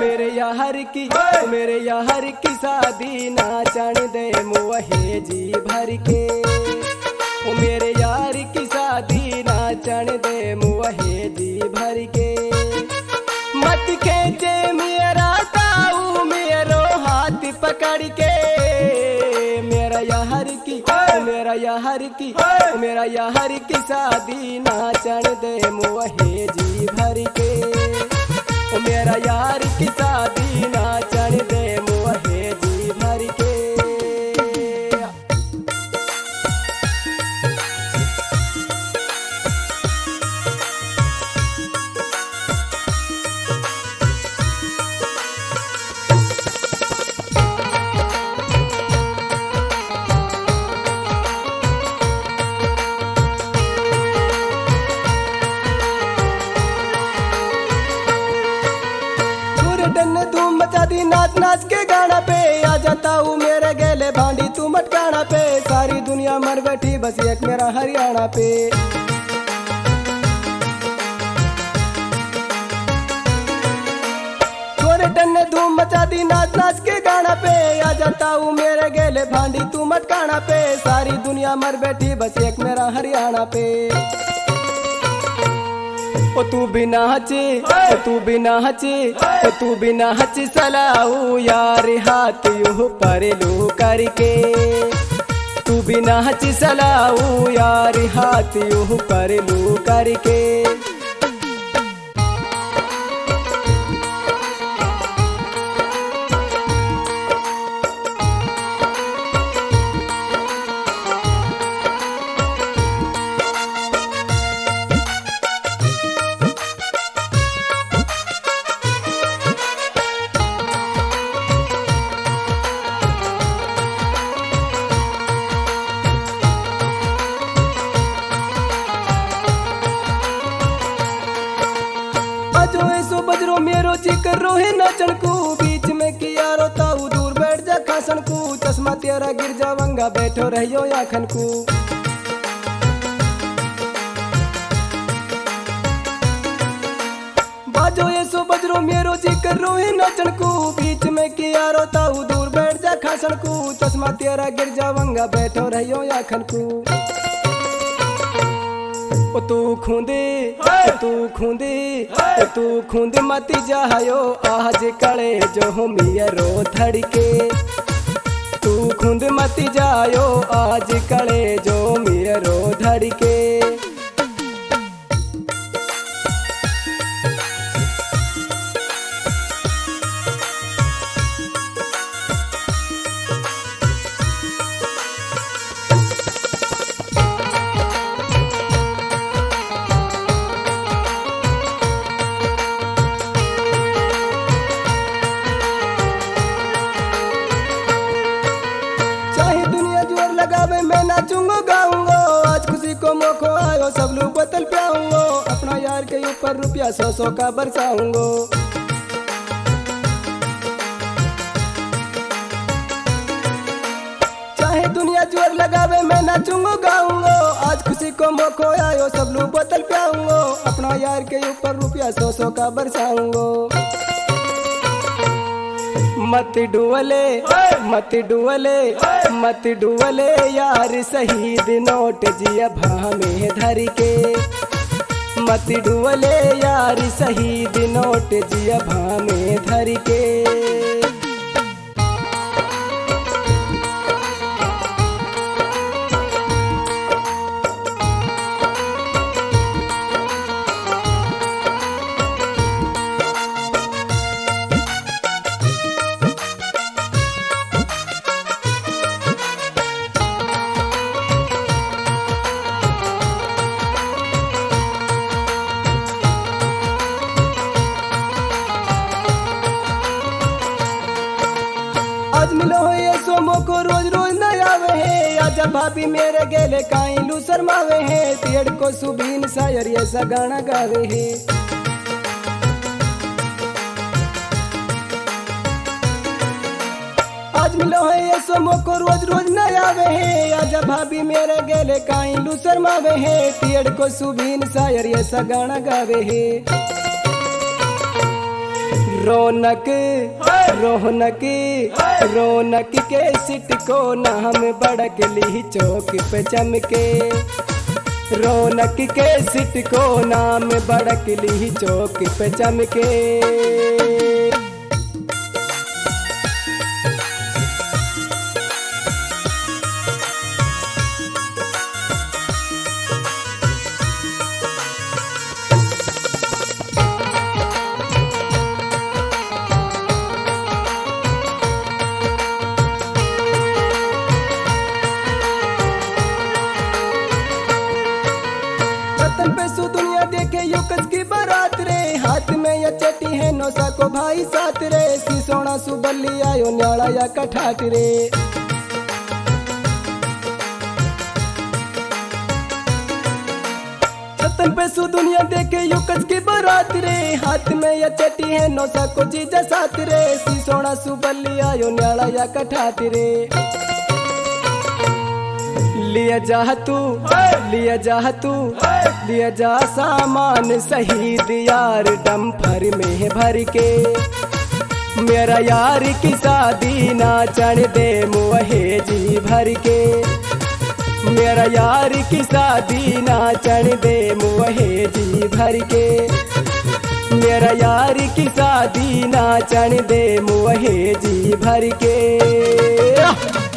मेरे यार की शादी नाचन दे मुहे जी भर के। ओ मेरे यार की शादी नाचन दे मुहे जी भर के। मत खेचे मेरा ताऊ मेरो हाथ पकड़ के। मेरा यार की शादी नाचन दे मुहे जी भर के। ओ मेरा यार की शादी नाचन दे मुहे जी भर के। धूम मचा दी नाच नाच के गाना पे। आ जाता हूँ मेरे गेले भांडी तू मटकाना पे। सारी दुनिया मर बैठी बस एक मेरा हरियाणा पे। छोरे टन्ने धूम मचा दी नाच नाच के गाना पे। आ जाता हूँ मेरे गेले भांडी तू मटकाना पे। सारी दुनिया मर बैठी बस एक मेरा हरियाणा पे। ओ तू बिना हची सलाऊ यार हाथ यूं पर लू करके। तू बिना हची सलाऊ यार हाथ यूं पर लू करके। बजरो मेरो जिक्र रोहे नाचन को। बीच में किया रोता हूँ दूर बैठ जा खासन को। चश्मा तेरा गिर जावंगा बैठो रहियो आखन को। बाजो ऐसो बजरो मेरो जिक्र रोहे नाचन को। बीच में किया रोता हूँ दूर बैठ जा खासन को। चश्मा तेरा गिर जावंगा बैठो रहियो आखन को। ओ तू खूंदे मत जायो आज कड़े जो मियरो धड़के। तू खूंद मत जायो आज कड़े जो मियरो धड़के। मैं नाचूंगो गाऊंगो आज खुशी को मौको आयो सब लोग बोतल पियाऊंगो। अपना यार के ऊपर रुपया 100 का बरसाऊंगो। चाहे दुनिया जोर लगावे मैं नाचूंगो गाऊंगो आज खुशी को मौको आयो सब लोग बोतल पियाऊंगो। अपना यार के ऊपर रुपया 100 का बरसाऊंगो। मत डुवले यार शहीद नोट जिया भामे धर के। मत डुवले यार शहीद नोट जिया भामे धर के। आज मिलो हो ये सोमो को रोज रोज न आवे है। आजा भाभी मेरे गेले काई लू शर्मावे है। तेड़ को सुबीन शायर ऐसा गाना गावे है। आज मिलो है ये सोमो को रोज रोज न आवे है। आजा भाभी मेरे गेले काई लू शर्मावे है। तेड़ को सुबीन शायर ऐसा गाना गावे है। रौनक रौनक रौनक के सिट को नाम बड़कली चौक पे चमके। रौनक के सिट को नाम बड़कली चौक पे चमके। दुनिया देखे युकस की बारात रे, हाथ में या चटी है नौसा को भाई साथ रे। सी सोना सुबली आयो न्याड़ा या कठाट रे। छतन पे सु दुनिया देखे युकस की बारात रे, हाथ में या चटी है नौसा को जीजा साथ रे। सी सोना सुबली आयो न्याड़ा या कठाट रे। लिया जा तू लिया जा तू लिया जा सामान शहीद यार डम्फर में भर के। मेरा यार की शादी नाचन दे मुहे जी भर के। मेरा यार की शादी नाचन दे मुहे जी भर के। मेरा यार की शादी नाचन दे मुहे जी भर के।